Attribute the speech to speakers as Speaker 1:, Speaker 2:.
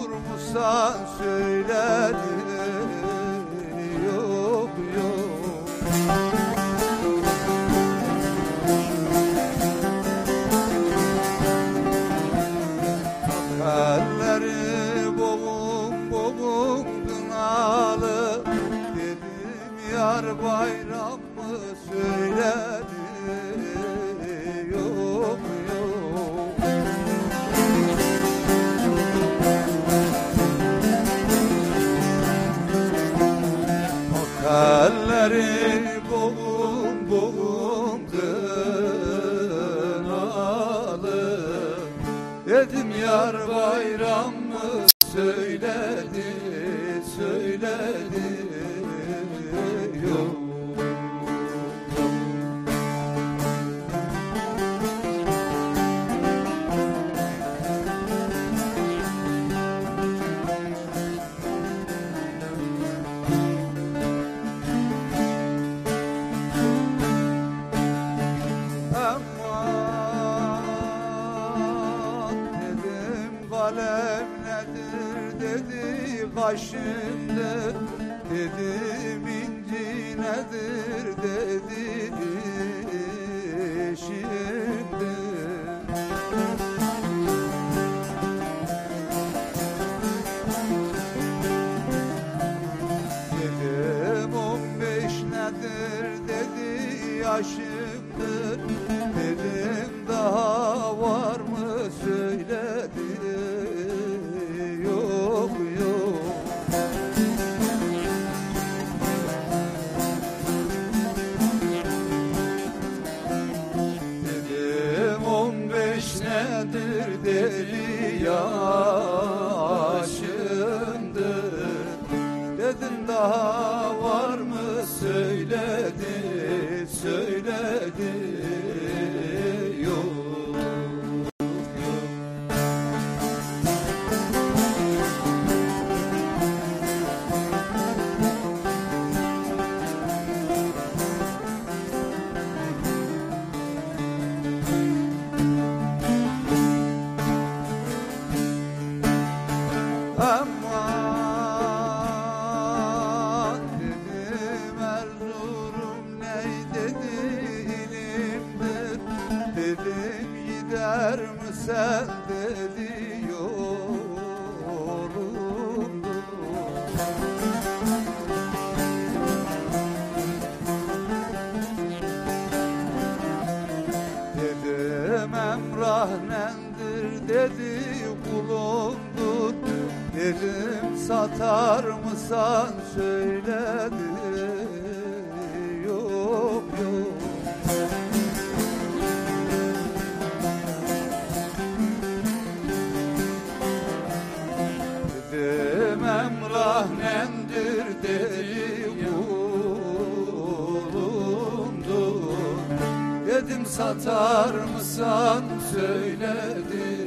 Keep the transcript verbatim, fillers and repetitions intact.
Speaker 1: musan söyledi, yok yok. Elleri boğum boğum kınalı, dedim yar bayram mı söyledi, yok yok. Elleri boğum boğum kınalı, dedim yar bayram mı söyledi, söyledi, yok. Kalem nedir dedi, kaşımdır dedim, inci nedir dedi, şimdi. Dedim on beş nedir dedi, yaşımdır dedim, daha var mı söyledi, yok yok. Dedim on beş nedir dedi, yaşımdır dedim, daha var mı söyledi, söyledi, yok. Aman dedim Erzurum ney dedi, ilimdir dedim, gider mi sen dedi, yoruldu. Dedim Emrah nendir dedi, kulumdur dedim, satar mısan söyledi, yok yok. Dedim Emrah nendir dedi, kulumdur dedim, satar mısan söyledi,